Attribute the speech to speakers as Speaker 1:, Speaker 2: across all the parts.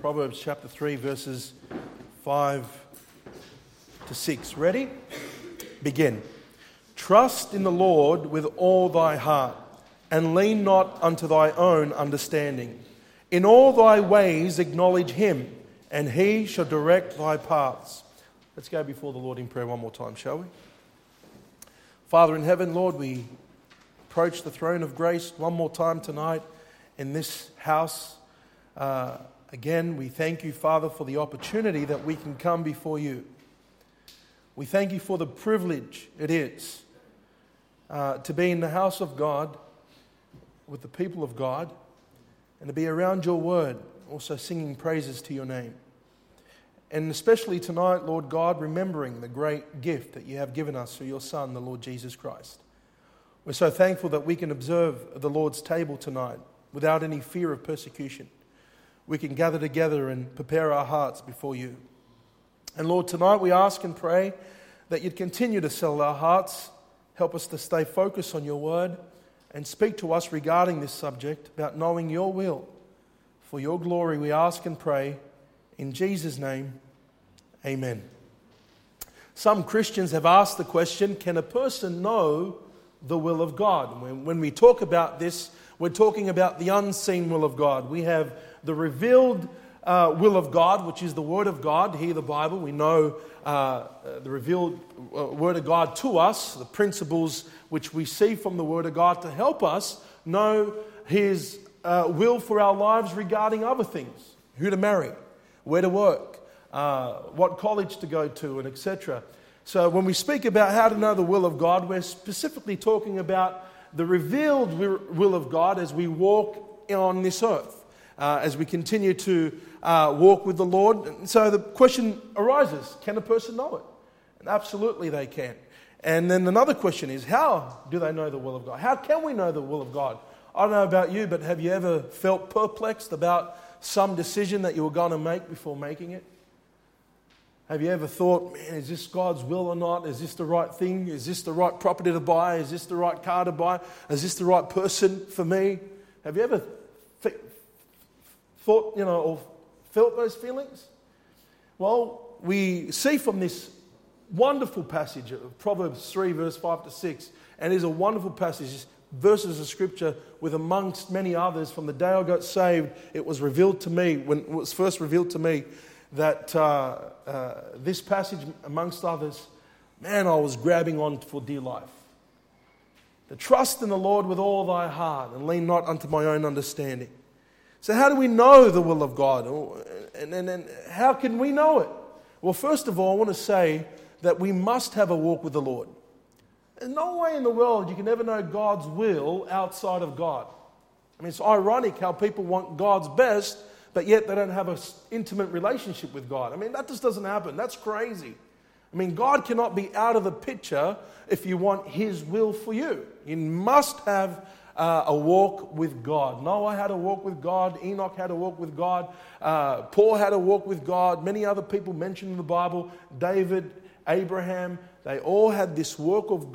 Speaker 1: Proverbs chapter 3, verses 5 to 6. Ready? Begin. Trust in the Lord with all thy heart, and lean not unto thy own understanding. In all thy ways acknowledge him, and he shall direct thy paths. Let's go before the Lord in prayer one more time, shall we? Father in heaven, Lord, we approach the throne of grace one more time tonight in this house. Again, we thank you, Father, for the opportunity that we can come before you. We thank you for the privilege it is to be in the house of God with the people of God and to be around your word, also singing praises to your name. And especially tonight, Lord God, remembering the great gift that you have given us through your Son, the Lord Jesus Christ. We're so thankful that we can observe the Lord's table tonight without any fear of persecution. We can gather together and prepare our hearts before you. And Lord, tonight we ask and pray that you'd continue to settle our hearts, help us to stay focused on your word, and speak to us regarding this subject about knowing your will. For your glory we ask and pray in Jesus' name, amen. Some Christians have asked the question, can a person know the will of God? When we talk about this, we're talking about the unseen will of God. We have the revealed will of God, which is the Word of God. Here, the Bible, we know the revealed Word of God to us, the principles which we see from the Word of God to help us know His will for our lives regarding other things. Who to marry, where to work, what college to go to, and etc. So when we speak about how to know the will of God, we're specifically talking about the revealed will of God as we walk on this earth, as we continue to walk with the Lord. And so the question arises, can a person know it? And absolutely they can. And then another question is, how do they know the will of God? How can we know the will of God? I don't know about you, but have you ever felt perplexed about some decision that you were going to make before making it? Have you ever thought, man, is this God's will or not? Is this the right thing? Is this the right property to buy? Is this the right car to buy? Is this the right person for me? Have you ever thought, or felt those feelings? Well, we see from this wonderful passage of Proverbs 3, verse 5 to 6, and it is a wonderful passage, verses of Scripture with amongst many others. From the day I got saved, it was revealed to me, when it was first revealed to me, that this passage, amongst others, man, I was grabbing on for dear life. To trust in the Lord with all thy heart and lean not unto my own understanding. So how do we know the will of God? And how can we know it? Well, first of all, I want to say that we must have a walk with the Lord. There's no way in the world you can ever know God's will outside of God. I mean, it's ironic how people want God's best, but yet they don't have an intimate relationship with God. I mean, that just doesn't happen. That's crazy. I mean, God cannot be out of the picture if you want His will for you. You must have a walk with God. Noah had a walk with God. Enoch had a walk with God. Paul had a walk with God. Many other people mentioned in the Bible. David, Abraham, they all had this walk with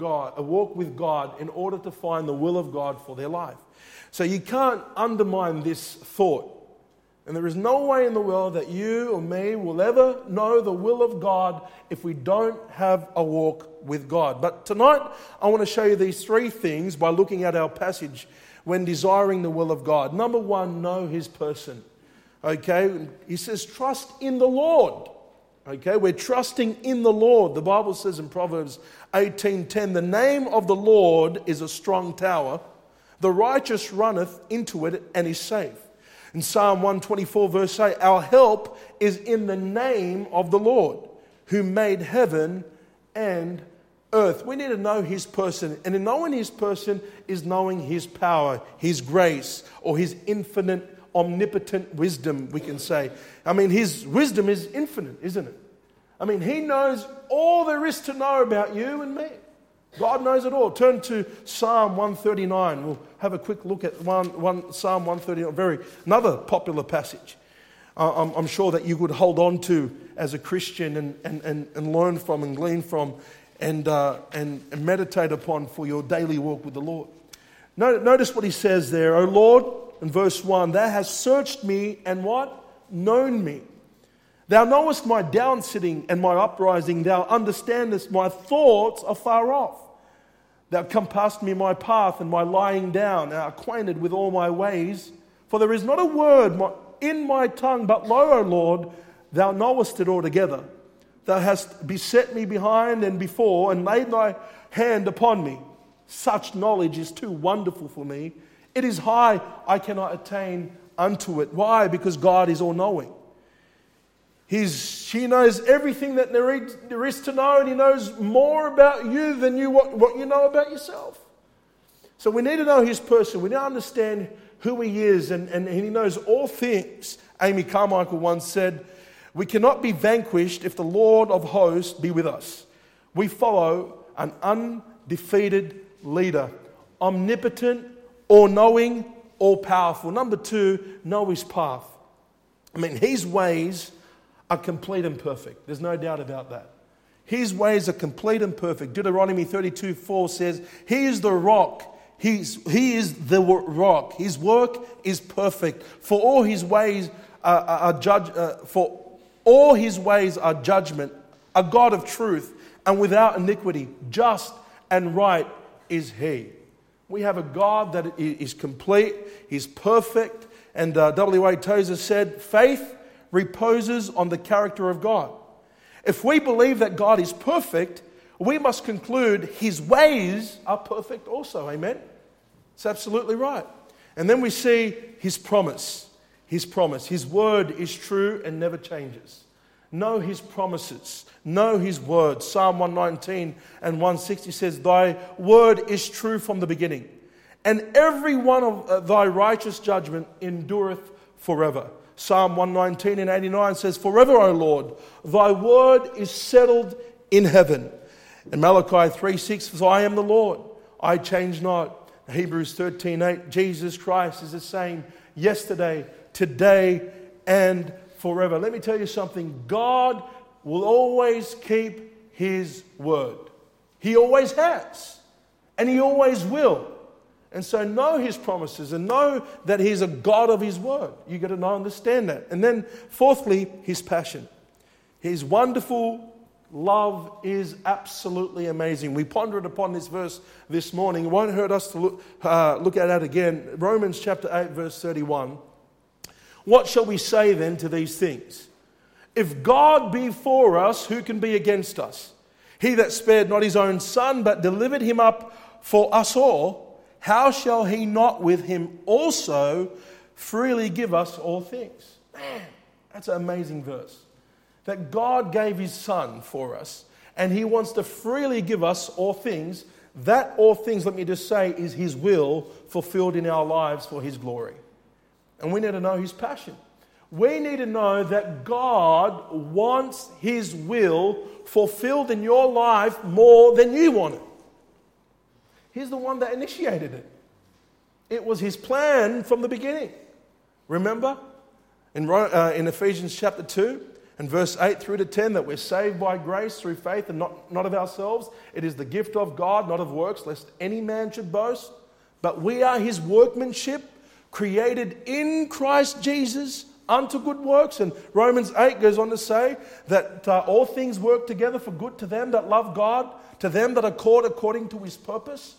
Speaker 1: God in order to find the will of God for their life. So you can't undermine this thought. And there is no way in the world that you or me will ever know the will of God if we don't have a walk with God. But tonight, I want to show you these three things by looking at our passage when desiring the will of God. Number one, know His person. Okay, He says, trust in the Lord. Okay, we're trusting in the Lord. The Bible says in Proverbs 18:10, the name of the Lord is a strong tower. The righteous runneth into it and is safe. In Psalm 124 verse 8, our help is in the name of the Lord, who made heaven and earth. We need to know His person. And in knowing His person is knowing His power, His grace, or His infinite, omnipotent wisdom, we can say. I mean, His wisdom is infinite, isn't it? I mean, He knows all there is to know about you and me. God knows it all. Turn to Psalm 139. We'll have a quick look at Psalm 139. Another popular passage. I'm sure that you would hold on to as a Christian and learn from and glean from and meditate upon for your daily walk with the Lord. Notice what he says there. O Lord, in verse 1, Thou hast searched me and what? known me. Thou knowest my down sitting and my uprising. Thou understandest my thoughts afar off. Thou compassest me my path and my lying down, and art acquainted with all my ways. For there is not a word in my tongue, but lo, O Lord, thou knowest it altogether. Thou hast beset me behind and before, and laid thy hand upon me. Such knowledge is too wonderful for me. It is high, I cannot attain unto it. Why? Because God is all-knowing. He knows everything that there is to know, and He knows more about you than what you know about yourself. So we need to know His person. We need to understand who He is, and He knows all things. Amy Carmichael once said, "We cannot be vanquished if the Lord of hosts be with us. We follow an undefeated leader, omnipotent, all-knowing, all-powerful." Number 2, know His path. His ways are complete and perfect. There's no doubt about that. His ways are complete and perfect. Deuteronomy 32:4 says, He is the rock. He is the rock. His work is perfect. For all His ways are judgment, a God of truth, and without iniquity. Just and right is He. We have a God that is complete. He's perfect. And W.A. Tozer said, faith reposes on the character of God. If we believe that God is perfect, we must conclude His ways are perfect also. Amen? It's absolutely right. And then we see His promise. His promise. His word is true and never changes. Know His promises. Know His word. Psalm 119 and 160 says, Thy word is true from the beginning, and every one of Thy righteous judgment endureth forever. Psalm 119 and 89 says, Forever, O Lord, Thy word is settled in heaven. And Malachi 3:6 says, I am the Lord, I change not. Hebrews 13:8, Jesus Christ is the same yesterday, today, and forever. Let me tell you something. God will always keep His word. He always has. And He always will. And so know His promises and know that He's a God of His word. You've got to know, understand that. And then fourthly, His passion. His wonderful love is absolutely amazing. We pondered upon this verse this morning. It won't hurt us to look at that again. Romans chapter 8 verse 31. What shall we say then to these things? If God be for us, who can be against us? He that spared not His own Son, but delivered Him up for us all, how shall He not with Him also freely give us all things? Man, that's an amazing verse. That God gave His Son for us, and He wants to freely give us all things. That all things, let me just say, is His will fulfilled in our lives for His glory. And we need to know His passion. We need to know that God wants His will fulfilled in your life more than you want it. He's the one that initiated it. It was His plan from the beginning. Remember in Ephesians chapter 2 and verse 8 through to 10 that we're saved by grace through faith and not of ourselves. It is the gift of God, not of works, lest any man should boast. But we are His workmanship, created in Christ Jesus unto good works. And Romans 8 goes on to say that all things work together for good to them that love God, to them that are called according to His purpose.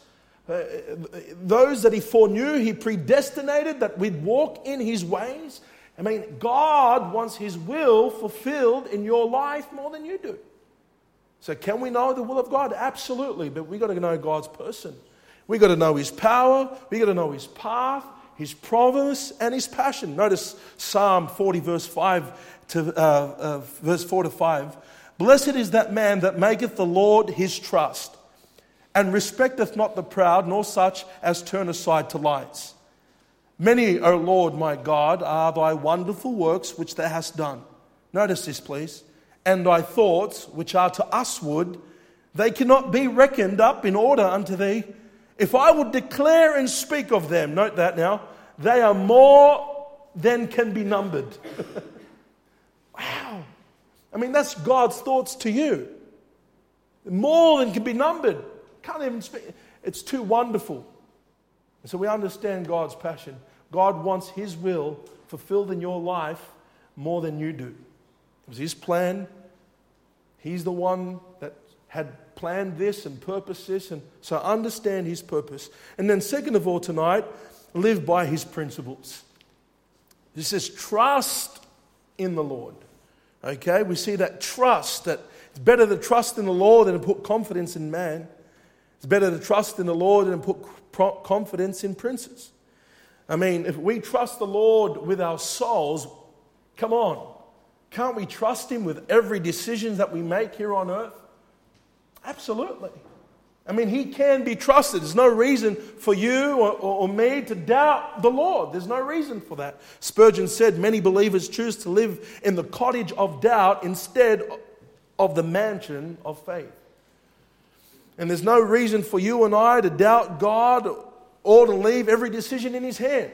Speaker 1: Those that He foreknew, He predestinated that we'd walk in His ways. God wants His will fulfilled in your life more than you do. So can we know the will of God? Absolutely, but we've got to know God's person. We've got to know His power, we've got to know His path, His promise, and His passion. Notice Psalm 40 verse 4 to 5. Blessed is that man that maketh the Lord his trust, and respecteth not the proud, nor such as turn aside to lights. Many, O Lord my God, are Thy wonderful works which Thou hast done. Notice this, please. And Thy thoughts, which are to usward, they cannot be reckoned up in order unto Thee. If I would declare and speak of them, note that now, they are more than can be numbered. Wow. That's God's thoughts to you. More than can be numbered. Can't even speak. It's too wonderful. And so we understand God's passion. God wants His will fulfilled in your life more than you do. It was his plan. He's the one that had planned this and purposed this, and so understand his purpose. And then second of all tonight, live by his principles. It says trust in the Lord. Okay, we see that trust, that it's better to trust in the Lord than to put confidence in man. It's better to trust in the Lord than to put confidence in princes. I mean, if we trust the Lord with our souls, come on, can't we trust him with every decision that we make here on earth? Absolutely. I mean, he can be trusted. There's no reason for you or me to doubt the Lord. There's no reason for that. Spurgeon said, many believers choose to live in the cottage of doubt instead of the mansion of faith. And there's no reason for you and I to doubt God or to leave every decision in his hand.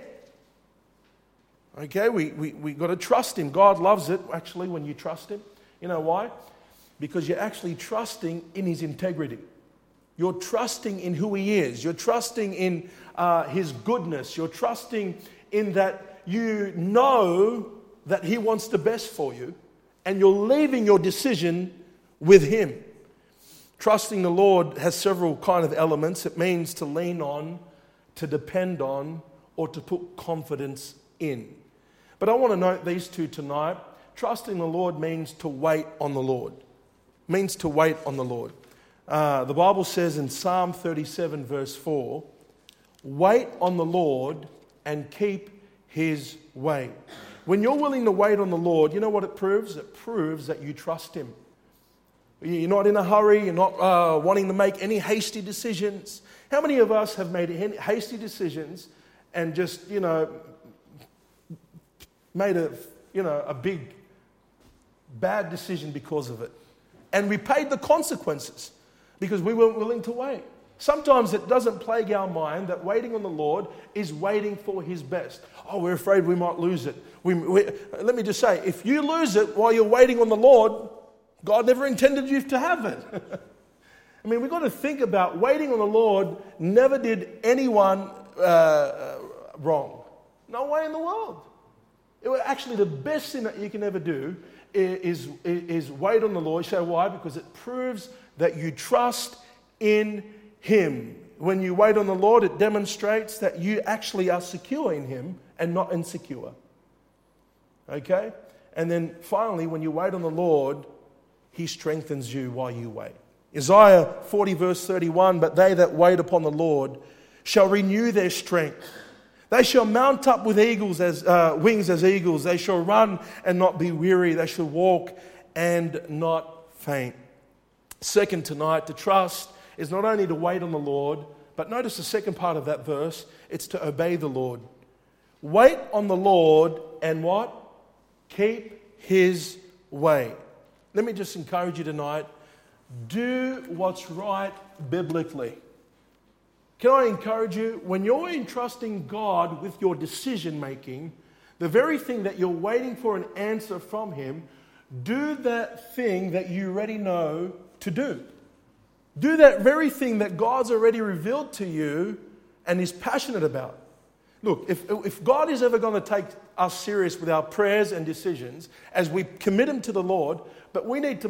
Speaker 1: Okay, we got to trust him. God loves it, actually, when you trust him. You know why? Because you're actually trusting in his integrity. You're trusting in who he is. You're trusting in his goodness. You're trusting in that you know that he wants the best for you, and you're leaving your decision with him. Trusting the Lord has several kind of elements. It means to lean on, to depend on, or to put confidence in. But I want to note these two tonight. Trusting the Lord means to wait on the Lord. Means to wait on the Lord. The Bible says in Psalm 37 verse 4, wait on the Lord and keep his way. When you're willing to wait on the Lord, you know what it proves? It proves that you trust him. You're not in a hurry. You're not wanting to make any hasty decisions. How many of us have made hasty decisions and just, made a big bad decision because of it? And we paid the consequences because we weren't willing to wait. Sometimes it doesn't plague our mind that waiting on the Lord is waiting for his best. Oh, we're afraid we might lose it. Let me just say, if you lose it while you're waiting on the Lord, God never intended you to have it. I mean, we've got to think about waiting on the Lord never did anyone wrong. No way in the world. It was actually the best thing that you can ever do is wait on the Lord. So why? Because it proves that you trust in him. When you wait on the Lord, it demonstrates that you actually are secure in him and not insecure. Okay? And then finally, when you wait on the Lord, he strengthens you while you wait. Isaiah 40 verse 31, but they that wait upon the Lord shall renew their strength. They shall mount up with wings as eagles. They shall run and not be weary. They shall walk and not faint. Second tonight, to trust is not only to wait on the Lord, but notice the second part of that verse, it's to obey the Lord. Wait on the Lord and what? Keep his way. Let me just encourage you tonight, do what's right biblically. Can I encourage you, when you're entrusting God with your decision making, the very thing that you're waiting for an answer from him, do that thing that you already know to do. Do that very thing that God's already revealed to you and is passionate about. Look, if God is ever going to take us serious with our prayers and decisions as we commit them to the Lord, but we need to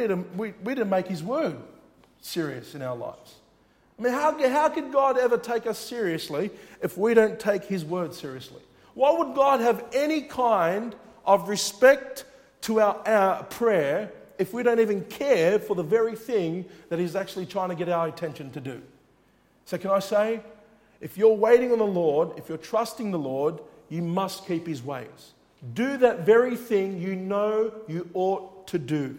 Speaker 1: make his word serious in our lives. I mean, how could God ever take us seriously if we don't take his word seriously? Why would God have any kind of respect to our prayer if we don't even care for the very thing that he's actually trying to get our attention to do? So can I say, if you're waiting on the Lord, if you're trusting the Lord, you must keep his ways. Do that very thing you know you ought to do.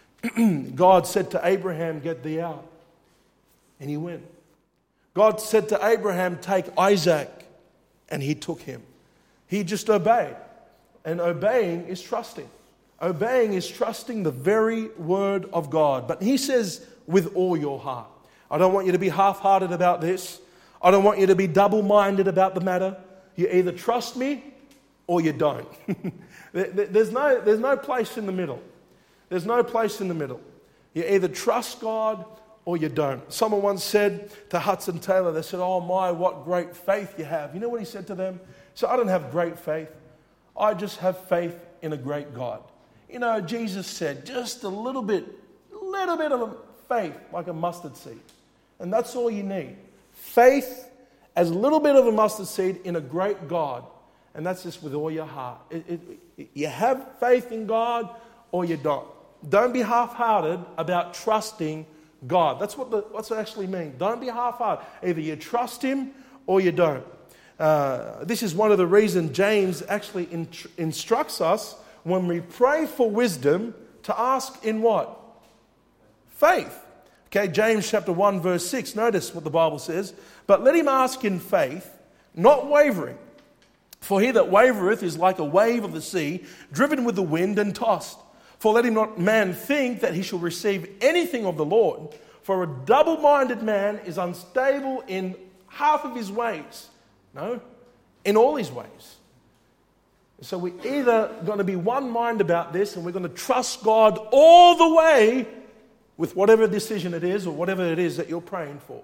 Speaker 1: God said to Abraham, get thee out. And he went. God said to Abraham, take Isaac. And he took him. He just obeyed. And obeying is trusting. Obeying is trusting the very word of God. But he says, with all your heart. I don't want you to be half-hearted about this. I don't want you to be double-minded about the matter. You either trust me or you don't. There's no place in the middle. There's no place in the middle. You either trust God or you don't. Someone once said to Hudson Taylor, they said, oh my, what great faith you have. You know what he said to them? He said, I don't have great faith. I just have faith in a great God. You know, Jesus said just a little bit of faith, like a mustard seed. And that's all you need. Faith as a little bit of a mustard seed in a great God. And that's just with all your heart. You have faith in God or you don't. Don't be half-hearted about trusting God. That's what's it actually mean. Don't be half-hearted. Either you trust Him or you don't. This is one of the reasons James actually instructs us when we pray for wisdom to ask in what? Faith. Okay, James chapter 1 verse 6. Notice what the Bible says. But let him ask in faith, not wavering. For he that wavereth is like a wave of the sea, driven with the wind and tossed. For let him not man think that he shall receive anything of the Lord. For a double-minded man is unstable in half of his ways. No, in all his ways. So we're either going to be one mind about this and we're going to trust God all the way with whatever decision it is or whatever it is that you're praying for.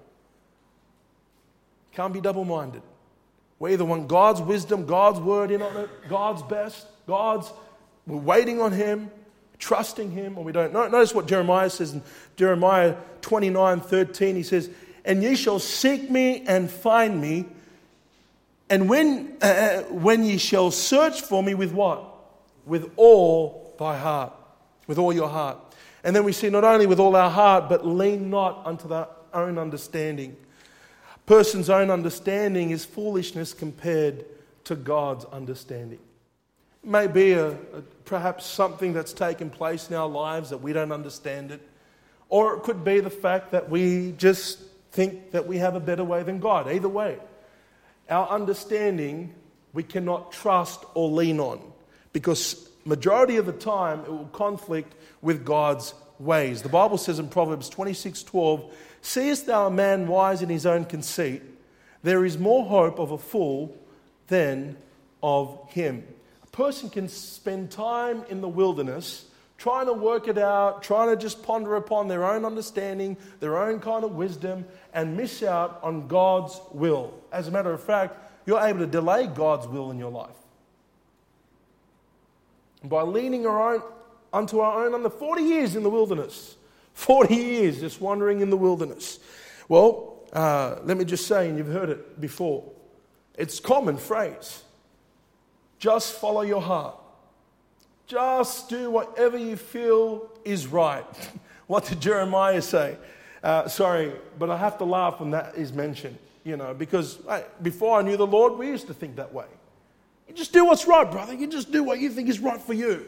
Speaker 1: Can't be double-minded. We either want God's wisdom, God's word in on it, God's best, we're waiting on Him, trusting Him, or we don't. Notice what Jeremiah says in Jeremiah 29:13. He says, and ye shall seek me and find me, and when ye shall search for me with what? With all thy heart. With all your heart. And then we see not only with all our heart, but lean not unto thy own understanding. A person's own understanding is foolishness compared to God's understanding. It may be perhaps something that's taken place in our lives that we don't understand it. Or it could be the fact that we just think that we have a better way than God. Either way, our understanding we cannot trust or lean on, because majority of the time it will conflict with God's ways. The Bible says in Proverbs 26:12, seest thou a man wise in his own conceit? There is more hope of a fool than of him. A person can spend time in the wilderness trying to work it out, trying to just ponder upon their own understanding, their own kind of wisdom, and miss out on God's will. As a matter of fact, you're able to delay God's will in your life. And by leaning unto our own under 40 years in the wilderness, 40 years just wandering in the wilderness. Well, let me just say, and you've heard it before, it's a common phrase. Just follow your heart. Just do whatever you feel is right. What did Jeremiah say? Sorry, but I have to laugh when that is mentioned, because before I knew the Lord, we used to think that way. You just do what's right, brother. You just do what you think is right for you,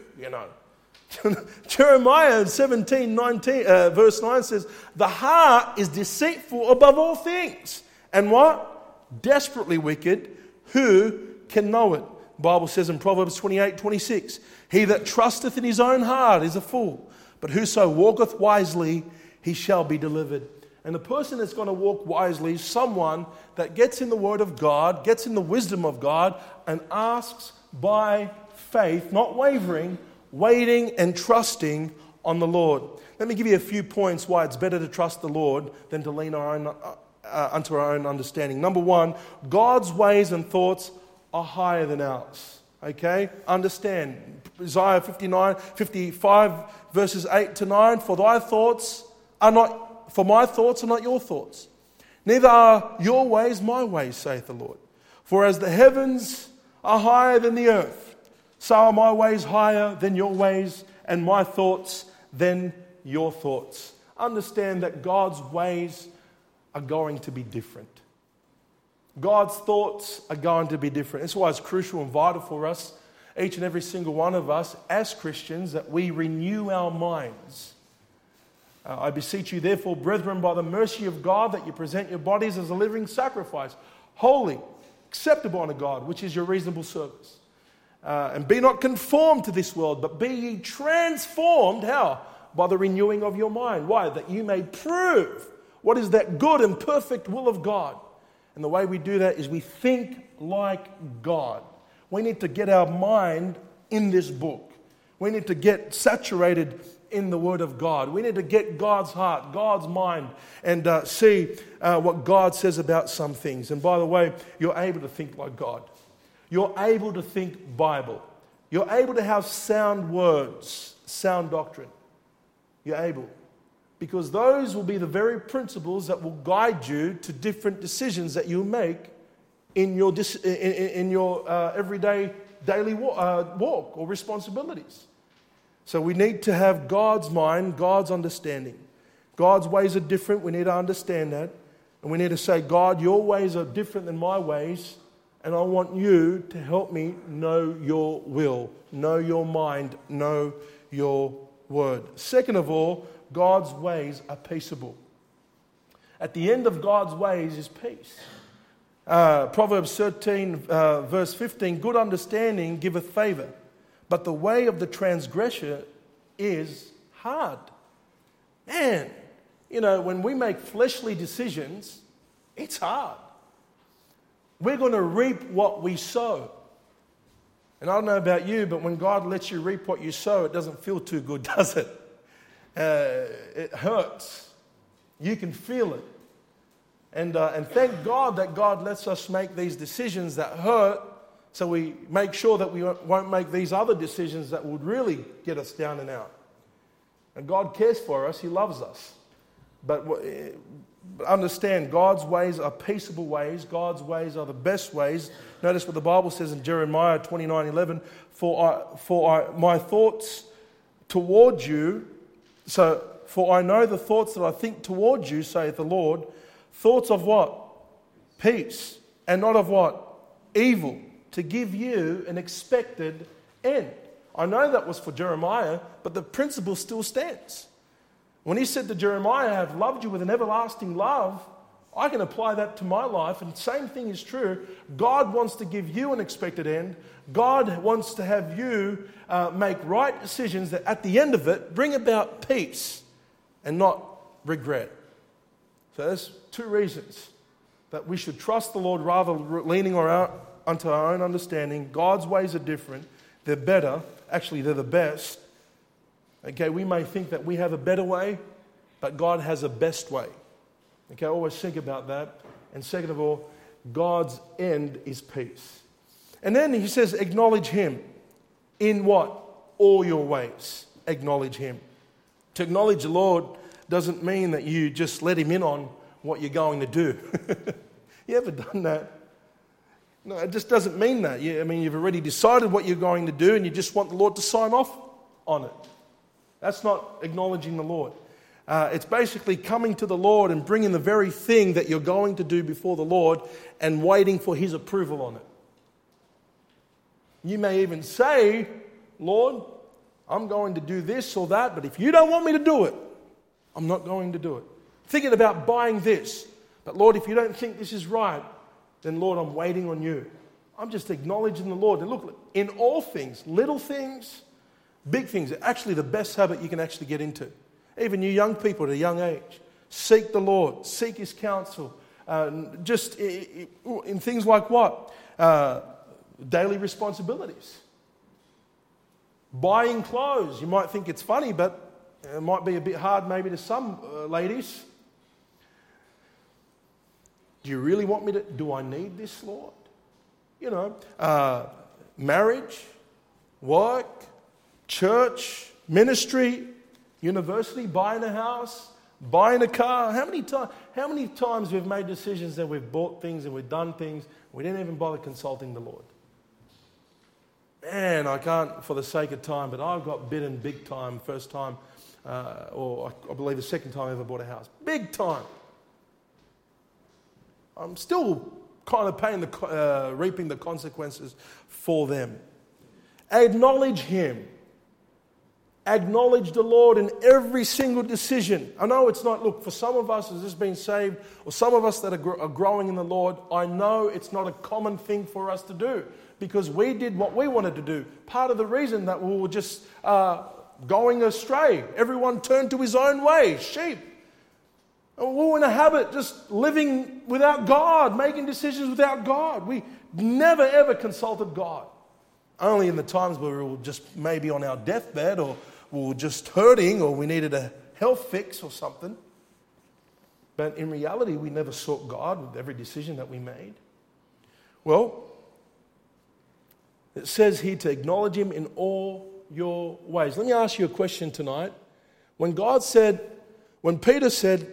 Speaker 1: Jeremiah 17:19, verse 9 says, the heart is deceitful above all things. And what? Desperately wicked. Who can know it? The Bible says in Proverbs 28:26, he that trusteth in his own heart is a fool, but whoso walketh wisely, he shall be delivered. And the person that's going to walk wisely is someone that gets in the Word of God, gets in the wisdom of God, and asks by faith, not wavering, waiting and trusting on the Lord. Let me give you a few points why it's better to trust the Lord than to lean unto our own understanding. Number one, God's ways and thoughts are higher than ours. Okay? Understand. Isaiah 55 verses 8 to 9, for my thoughts are not your thoughts. Neither are your ways my ways, saith the Lord. For as the heavens are higher than the earth, so are my ways higher than your ways, and my thoughts than your thoughts. Understand that God's ways are going to be different. God's thoughts are going to be different. That's why it's crucial and vital for us, each and every single one of us as Christians, that we renew our minds. I beseech you, therefore, brethren, by the mercy of God, that you present your bodies as a living sacrifice, holy, acceptable unto God, which is your reasonable service. And be not conformed to this world, but be ye transformed, how? By the renewing of your mind. Why? That you may prove what is that good and perfect will of God. And the way we do that is we think like God. We need to get our mind in this book. We need to get saturated in the Word of God. We need to get God's heart, God's mind, and see what God says about some things. And by the way, you're able to think like God. You're able to think Bible. You're able to have sound words, sound doctrine. You're able. Because those will be the very principles that will guide you to different decisions that you make in your everyday, daily walk or responsibilities. So we need to have God's mind, God's understanding. God's ways are different. We need to understand that. And we need to say, God, your ways are different than my ways. And I want you to help me know your will, know your mind, know your word. Second of all, God's ways are peaceable. At the end of God's ways is peace. Proverbs 13, verse 15, good understanding giveth favor, but the way of the transgressor is hard. Man, when we make fleshly decisions, it's hard. We're going to reap what we sow. And I don't know about you, but when God lets you reap what you sow, it doesn't feel too good, does it? It hurts. You can feel it. And thank God that God lets us make these decisions that hurt, so we make sure that we won't make these other decisions that would really get us down and out. And God cares for us. He loves us. But understand, God's ways are peaceable ways. God's ways are the best ways. Notice what the Bible says in Jeremiah 29:11. For my thoughts towards you, for I know the thoughts that I think towards you, saith the Lord, thoughts of what? Peace, and not of what? Evil, to give you an expected end. I know that was for Jeremiah, but the principle still stands. When he said to Jeremiah, I have loved you with an everlasting love, I can apply that to my life, and the same thing is true. God wants to give you an expected end. God wants to have you make right decisions that at the end of it bring about peace and not regret. So there's two reasons that we should trust the Lord rather than leaning onto our own understanding. God's ways are different. They're better. Actually, they're the best. Okay, we may think that we have a better way, but God has a best way. Okay, always think about that. And second of all, God's end is peace. And then he says, acknowledge him in what? All your ways. Acknowledge him. To acknowledge the Lord doesn't mean that you just let him in on what you're going to do. You ever done that? No, it just doesn't mean that. You've already decided what you're going to do and you just want the Lord to sign off on it. That's not acknowledging the Lord. It's basically coming to the Lord and bringing the very thing that you're going to do before the Lord and waiting for his approval on it. You may even say, Lord, I'm going to do this or that, but if you don't want me to do it, I'm not going to do it. Thinking about buying this, but Lord, if you don't think this is right, then Lord, I'm waiting on you. I'm just acknowledging the Lord. And look, in all things, little things, big things, actually the best habit you can actually get into. Even you young people at a young age, seek the Lord, seek his counsel. Just in things like what? Daily responsibilities. Buying clothes. You might think it's funny, but it might be a bit hard maybe to some ladies. Do you really want me to? Do I need this, Lord? Marriage, work, church, ministry, university, buying a house, buying a car. How many times we've made decisions and we've bought things and we've done things, we didn't even bother consulting the Lord. Man, I can't for the sake of time, but I got bitten big time first time, or I believe the second time I ever bought a house. Big time. I'm still kind of reaping the consequences for them. Acknowledge him. Acknowledge the Lord in every single decision. I know it's not, look, for some of us who's just been saved, or some of us that are growing in the Lord, I know it's not a common thing for us to do because we did what we wanted to do. Part of the reason that we were just going astray, everyone turned to his own way, sheep. And we were in a habit just living without God, making decisions without God. We never ever consulted God. Only in the times where we were just maybe on our deathbed or we were just hurting or we needed a health fix or something. But in reality, we never sought God with every decision that we made. Well, It says here to acknowledge him in all your ways. Let me ask you a question tonight. When Peter said,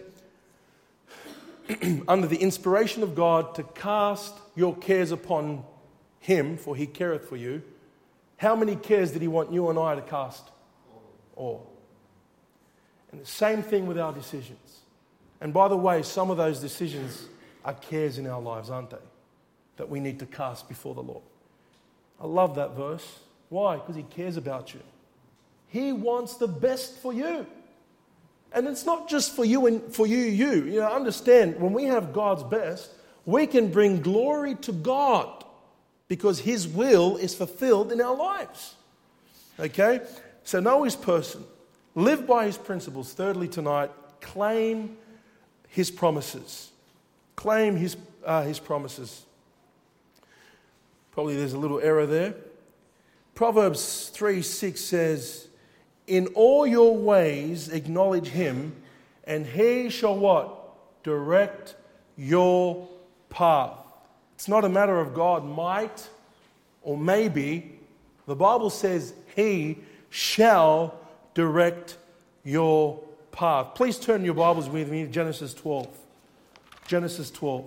Speaker 1: under the inspiration of God, to cast your cares upon him, for he careth for you, how many cares did he want you and I to cast? All. And the same thing with our decisions. And by the way, some of those decisions are cares in our lives, aren't they? That we need to cast before the Lord. I love that verse. Why? Because he cares about you. He wants the best for you. And it's not just for you and for you. You know, understand, when we have God's best, we can bring glory to God because his will is fulfilled in our lives. Okay? So know his person. Live by his principles. Thirdly tonight, claim his promises. Claim his promises. Probably there's a little error there. Proverbs 3:6 says, in all your ways acknowledge him, and he shall what? Direct your path. It's not a matter of God might or maybe. The Bible says he shall direct your path. Please turn your Bibles with me to Genesis 12. Genesis 12.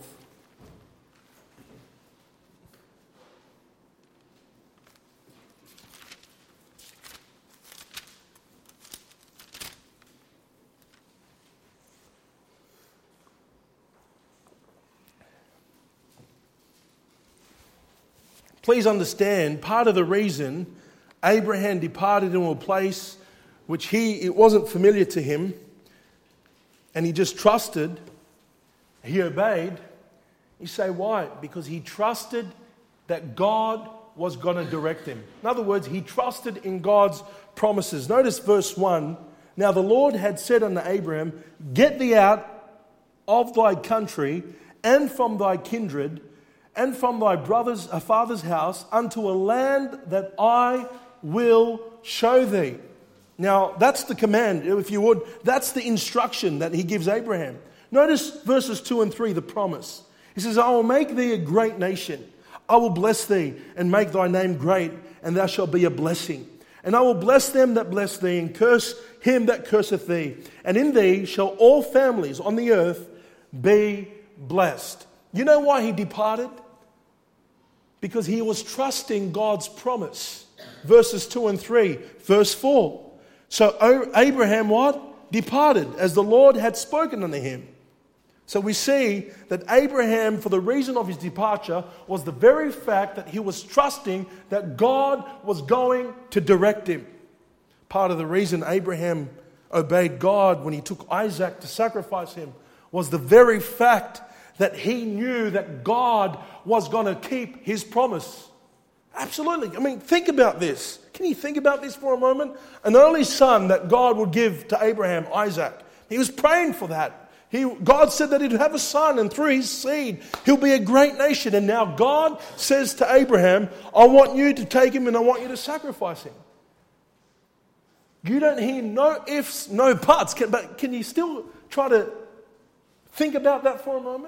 Speaker 1: Please understand, part of the reason Abraham departed into a place which it wasn't familiar to him, and he just trusted, he obeyed. You say, why? Because he trusted that God was going to direct him. In other words, he trusted in God's promises. Notice verse 1. Now the Lord had said unto Abraham, get thee out of thy country and from thy kindred and from thy father's house unto a land that I will show thee. Now, that's the command, if you would. That's the instruction that he gives Abraham. Notice verses 2 and 3, the promise. He says, I will make thee a great nation. I will bless thee and make thy name great, and thou shalt be a blessing. And I will bless them that bless thee, and curse him that curseth thee. And in thee shall all families on the earth be blessed. You know why he departed? Because he was trusting God's promise. Verses 2 and 3. Verse 4. So Abraham what? Departed, as the Lord had spoken unto him. So we see that Abraham, for the reason of his departure, was the very fact that he was trusting that God was going to direct him. Part of the reason Abraham obeyed God when he took Isaac to sacrifice him was the very fact that he knew that God was going to keep his promise. Absolutely. I mean, think about this. Can you think about this for a moment? An only son that God would give to Abraham, Isaac. He was praying for that. God said that he'd have a son, and through his seed, he'll be a great nation. And now God says to Abraham, I want you to take him and I want you to sacrifice him. You don't hear no ifs, no buts. But can you still try to think about that for a moment?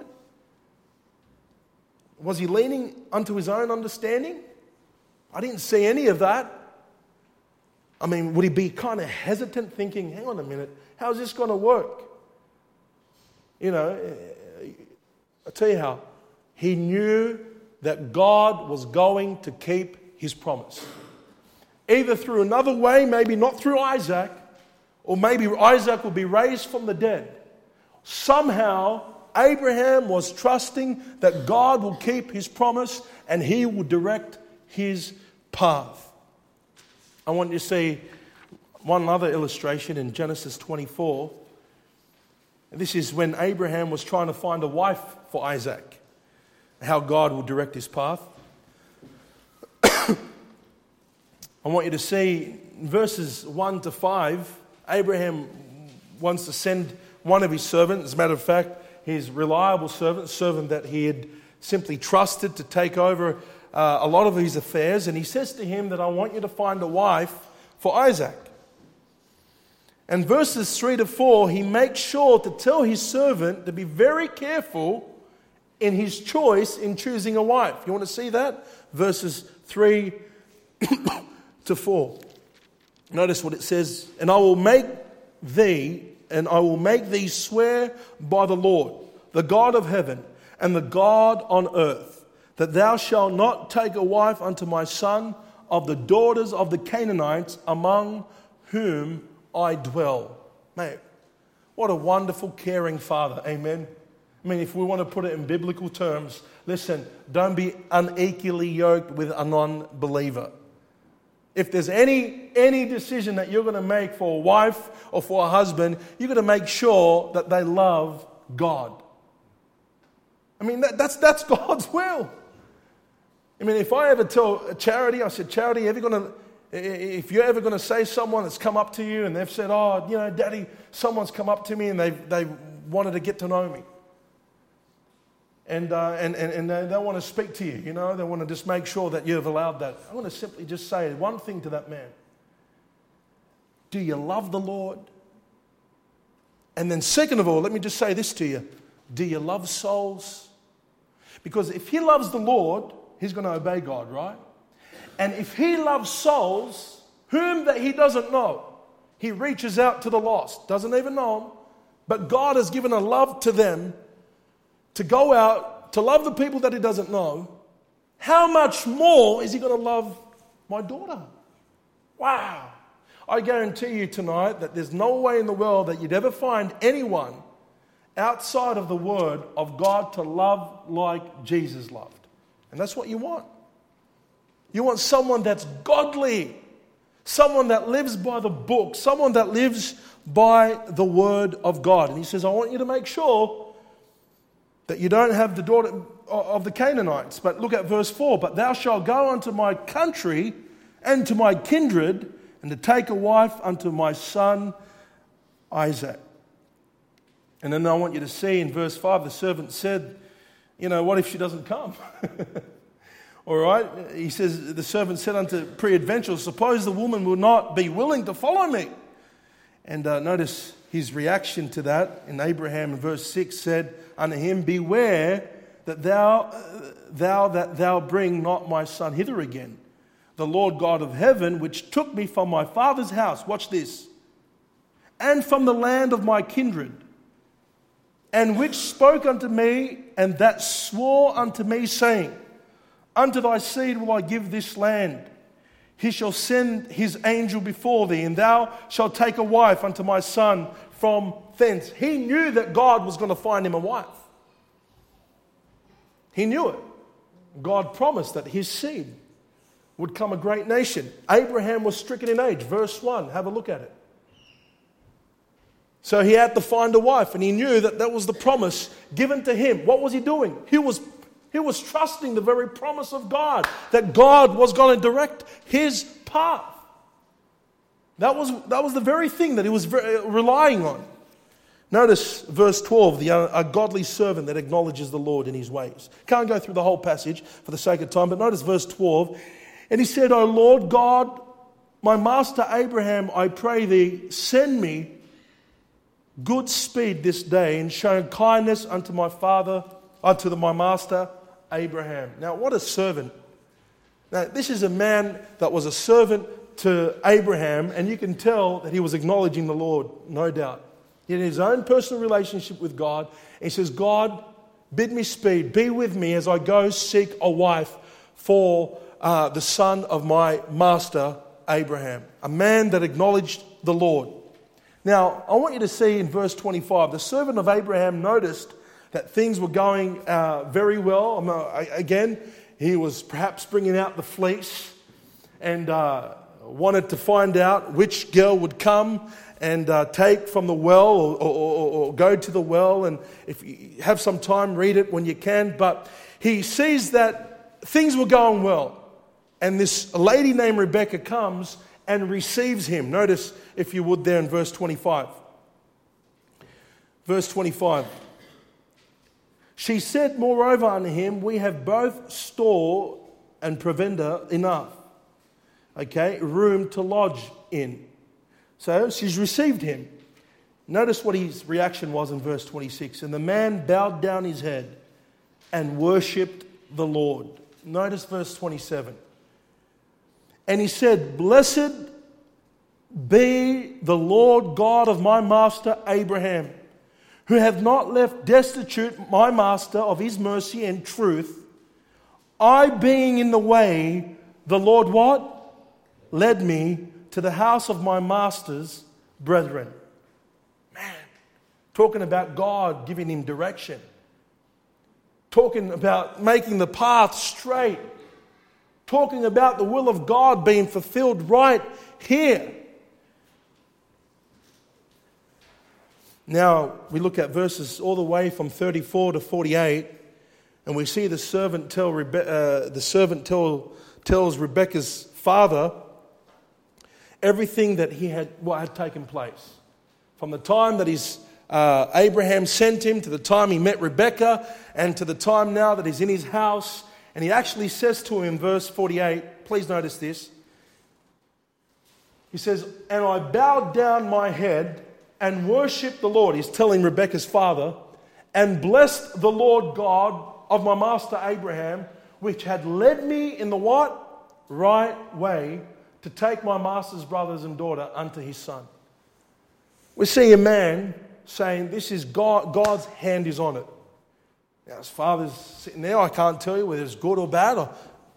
Speaker 1: Was he leaning unto his own understanding? I didn't see any of that. I mean, would he be kind of hesitant thinking, hang on a minute, how's this going to work? You know, I'll tell you how. He knew that God was going to keep his promise. Either through another way, maybe not through Isaac, or maybe Isaac will be raised from the dead. Somehow, Abraham was trusting that God will keep his promise and he will direct his path. I want you to see one other illustration in Genesis 24. This is when Abraham was trying to find a wife for Isaac, how God will direct his path. I want you to see verses 1 to 5, Abraham wants to send one of his servants, as a matter of fact, his reliable servant that he had simply trusted to take over a lot of his affairs. And he says to him that I want you to find a wife for Isaac. And verses 3 to 4, he makes sure to tell his servant to be very careful in his choice in choosing a wife. You want to see that? Verses 3 to 4. Notice what it says, and I will make thee swear by the Lord, the God of heaven, and the God on earth, that thou shalt not take a wife unto my son of the daughters of the Canaanites among whom I dwell. Mate, what a wonderful, caring father. Amen. I mean, if we want to put it in biblical terms, listen, don't be unequally yoked with a non-believer. If there's any decision that you're going to make for a wife or for a husband, you've got to make sure that they love God. I mean, that's God's will. I mean, if I ever tell Charity, I said, Charity, if you're ever going to say someone that's come up to you and they've said, oh, you know, Daddy, someone's come up to me and they wanted to get to know me. And they want to speak to you, you know. They want to just make sure that you've allowed that. I want to simply just say one thing to that man. Do you love the Lord? And then second of all, let me just say this to you. Do you love souls? Because if he loves the Lord, he's going to obey God, right? And if he loves souls, whom that he doesn't know, he reaches out to the lost, doesn't even know them, but God has given a love to them to go out, to love the people that he doesn't know. How much more is he going to love my daughter? Wow. I guarantee you tonight that there's no way in the world that you'd ever find anyone outside of the Word of God to love like Jesus loved. And that's what you want. You want someone that's godly, someone that lives by the book, someone that lives by the Word of God. And he says, I want you to make sure that you don't have the daughter of the Canaanites. But look at verse 4. But thou shalt go unto my country and to my kindred, and to take a wife unto my son Isaac. And then I want you to see in verse 5, the servant said, you know, what if she doesn't come? All right. He says, the servant said unto peradventure, suppose the woman will not be willing to follow me. And notice his reaction to that. In Abraham, in verse 6, said unto him, beware that thou bring not my son hither again. The Lord God of heaven, which took me from my father's house, watch this, and from the land of my kindred, and which spoke unto me, and that swore unto me, saying, unto thy seed will I give this land. He shall send his angel before thee, and thou shalt take a wife unto my son from thence. He knew that God was going to find him a wife. He knew it. God promised that his seed would come a great nation. Abraham was stricken in age. Verse 1, have a look at it. So he had to find a wife, and he knew that that was the promise given to him. What was he doing? He was trusting the very promise of God, that God was going to direct his path. That was the very thing that he was relying on. Notice verse 12, a godly servant that acknowledges the Lord in his ways. Can't go through the whole passage for the sake of time, but notice verse 12. And he said, O Lord God, my master Abraham, I pray thee, send me good speed this day, and show kindness unto my father, unto my master Abraham. Now, what a servant. Now, this is a man that was a servant to Abraham, and you can tell that he was acknowledging the Lord, no doubt. He had his own personal relationship with God. And he says, God, bid me speed, be with me as I go seek a wife for the son of my master Abraham. A man that acknowledged the Lord. Now, I want you to see in verse 25, the servant of Abraham noticed that things were going very well. Again, he was perhaps bringing out the fleece and wanted to find out which girl would come and take from the well or go to the well. And if you have some time, read it when you can. But he sees that things were going well. And this lady named Rebecca comes and receives him. Notice, if you would, there in verse 25. Verse 25. She said, moreover unto him, we have both store and provender enough. Okay, room to lodge in. So she's received him. Notice what his reaction was in verse 26. And the man bowed down his head and worshipped the Lord. Notice verse 27. And he said, "Blessed be the Lord God of my master Abraham, who hath not left destitute my master of his mercy and truth. I being in the way, the Lord" what? "Led me to the house of my master's brethren." Man, talking about God giving him direction. Talking about making the path straight. Talking about the will of God being fulfilled right here. Now, we look at verses all the way from 34 to 48, and we see the servant tells Rebekah's father everything that what had taken place. From the time that Abraham sent him, to the time he met Rebekah, and to the time now that he's in his house. And he actually says to him in verse 48, please notice this. He says, "And I bowed down my head and worshipped the Lord." He's telling Rebekah's father, "and blessed the Lord God of my master Abraham, which had led me in the" what? "Right way to take my master's brothers and daughter unto his son." We see a man saying, this is God's hand is on it. Now his father's sitting there. I can't tell you whether it's good or bad.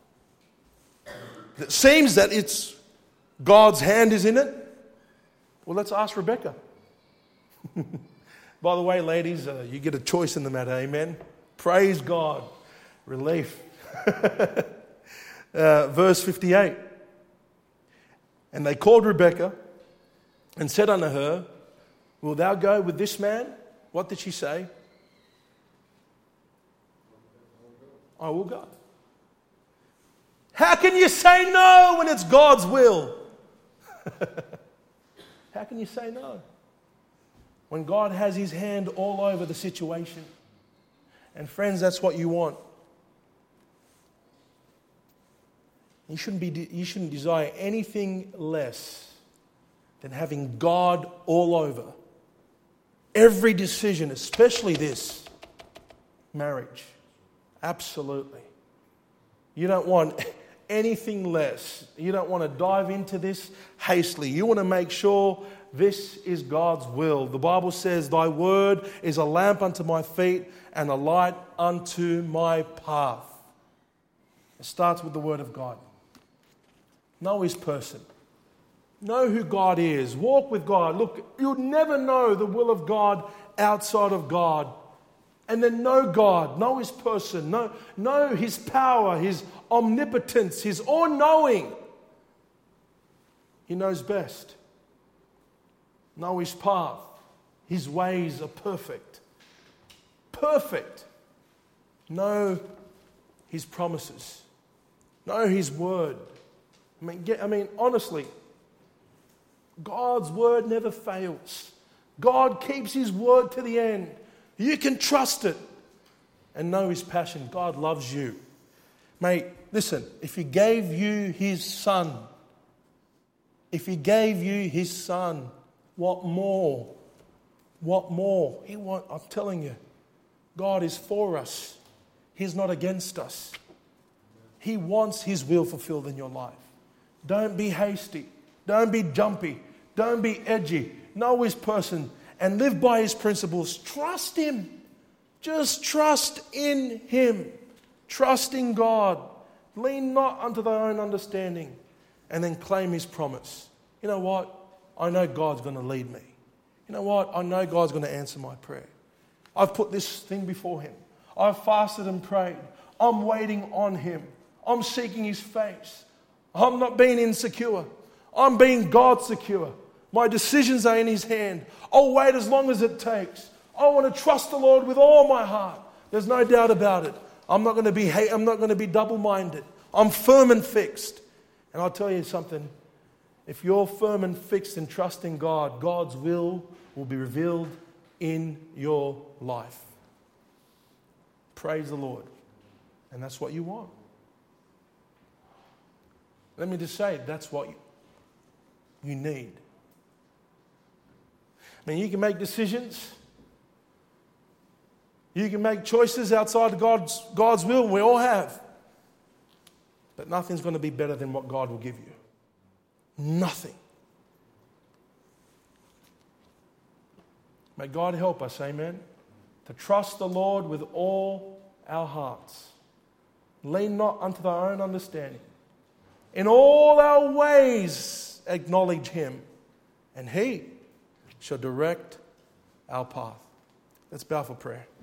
Speaker 1: It seems that it's God's hand is in it. Well, let's ask Rebekah. By the way, ladies, you get a choice in the matter. Amen. Praise God. Relief. Verse 58. "And they called Rebekah and said unto her, Wilt thou go with this man?" What did she say? "I will go." How can you say no when it's God's will? How can you say no? When God has his hand all over the situation. And friends, that's what you want. You shouldn't desire anything less than having God all over every decision, especially this marriage. Absolutely. You don't want anything less. You don't want to dive into this hastily. You want to make sure this is God's will. The Bible says, "Thy word is a lamp unto my feet and a light unto my path." It starts with the word of God. Know his person. Know who God is. Walk with God. Look, you'll never know the will of God outside of God. And then know God. Know his person. Know his power, his omnipotence, his all-knowing. He knows best. Know his path. His ways are perfect. Perfect. Know his promises. Know his word. I mean, honestly, God's word never fails. God keeps his word to the end. You can trust it and know his passion. God loves you. Mate, listen, if he gave you his son, what more? What more? I'm telling you, God is for us. He's not against us. He wants his will fulfilled in your life. Don't be hasty. Don't be jumpy. Don't be edgy. Know his person and live by his principles. Trust him. Just trust in him. Trust in God. Lean not unto thy own understanding. And then claim his promise. You know what? I know God's going to lead me. You know what? I know God's going to answer my prayer. I've put this thing before him. I've fasted and prayed. I'm waiting on him. I'm seeking his face. I'm not being insecure. I'm being God secure. My decisions are in his hand. I'll wait as long as it takes. I want to trust the Lord with all my heart. There's no doubt about it. I'm not going to be double-minded. I'm firm and fixed. And I'll tell you something. If you're firm and fixed in trusting God, God's will be revealed in your life. Praise the Lord. And that's what you want. Let me just say, that's what you need. I mean, you can make decisions. You can make choices outside God's will. We all have. But nothing's going to be better than what God will give you. nothing. May God help us, amen, to trust the Lord with all our hearts. Lean not unto thy own understanding. In all our ways acknowledge him, and he shall direct our path. Let's bow for prayer.